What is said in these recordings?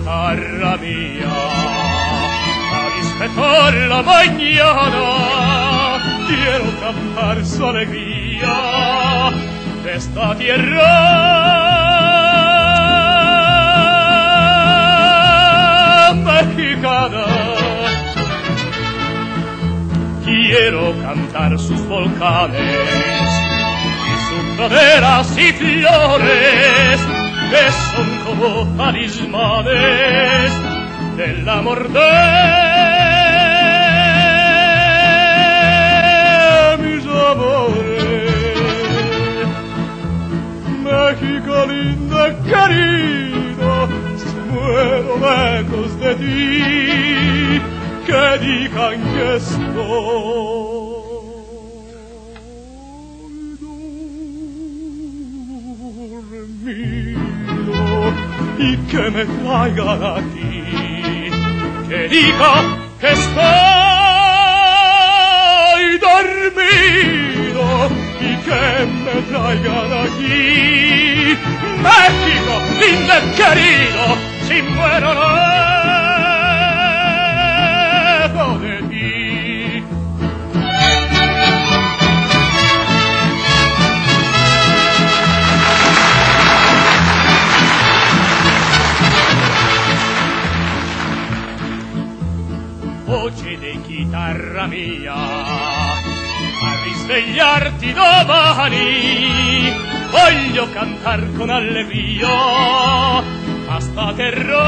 guitarra mía, a despertar la mañana, quiero cantar su alegría de esta tierra mexicana. Quiero cantar sus volcanes y sus praderas y flores, que son como talismanes del amor de mis amores. México linda, querido, si muero lejos de ti, que digan que estoy dormido y que me traigan aquí, que digan que estoy dormido y que me traigan aquí. México, lindo querido, si muero lejos de ti. Voce di chitarra mia, a risvegliarti domani, voglio cantar con allegria a sta terra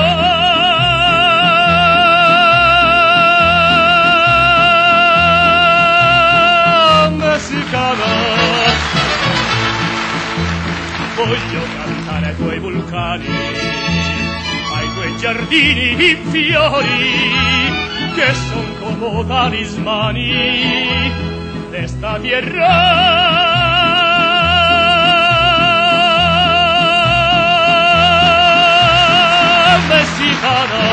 messicana. Voglio cantare ai tuoi vulcani, ai tuoi giardini in fiori, che son como talismani de esta tierra mexicana.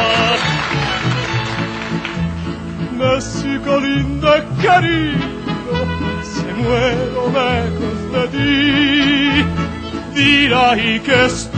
México linda, querido, si muero lejos de ti, dirai que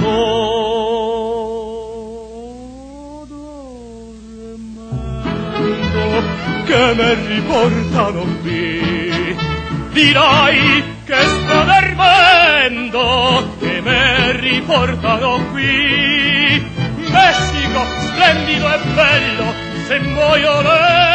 che me riportano qui, dirai che sto dormendo, che me riportano qui. Messico splendido e bello, se muoio